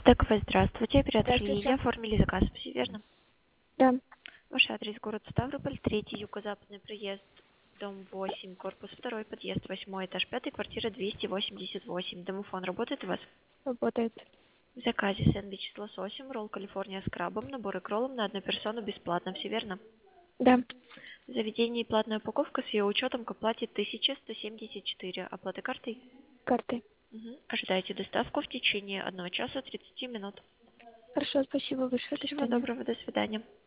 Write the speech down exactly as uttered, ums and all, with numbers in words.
ТКВ, здравствуйте. Оператор Здравствуйте. Лилия. Оформили заказ, все верно? Да. Ваш адрес город Ставрополь, третий юго-западный проезд, дом восемь, корпус второй, подъезд восьмой, этаж пятый, квартира двести восемьдесят восемь. Домофон работает у вас? Работает. В заказе сэндвич с лососем, ролл Калифорния с крабом, набор и кроллом на одну персону бесплатно, все верно? Да. В заведении платная упаковка с ее учетом к оплате тысяча сто семьдесят четыре. Оплата картой? Карты. Мгм. Ожидайте доставку в течение одного часа тридцати минут. Хорошо, спасибо большое. До Всего свидания. доброго, до свидания.